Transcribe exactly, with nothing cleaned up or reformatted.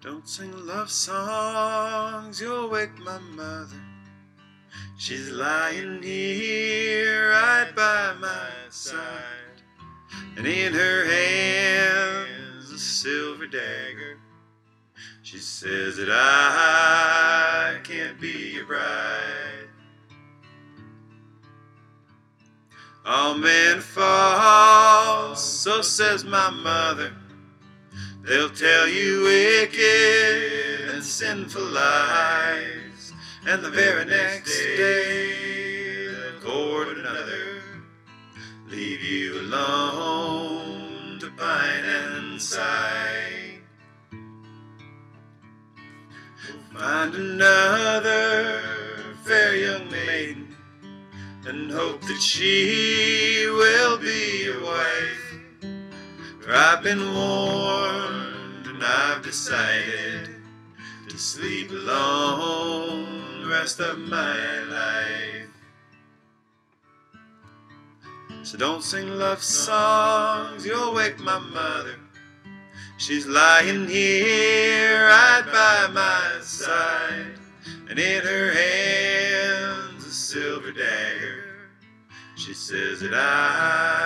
Don't sing love songs, you'll wake my mother. She's lying here right by my side, and in her hands a silver dagger. She says that I can't be your bride. All men fall, so says my mother. They'll tell you wicked and sinful lies, and the very next day they'll court another, leave you alone to pine and sigh. Find another fair young maiden and hope that she will be your wife. For I've been warned and I've decided to sleep alone the rest of my life. So don't sing love songs, you'll wake my mother. She's lying here right by my side, and in her hands a silver dagger. She says that I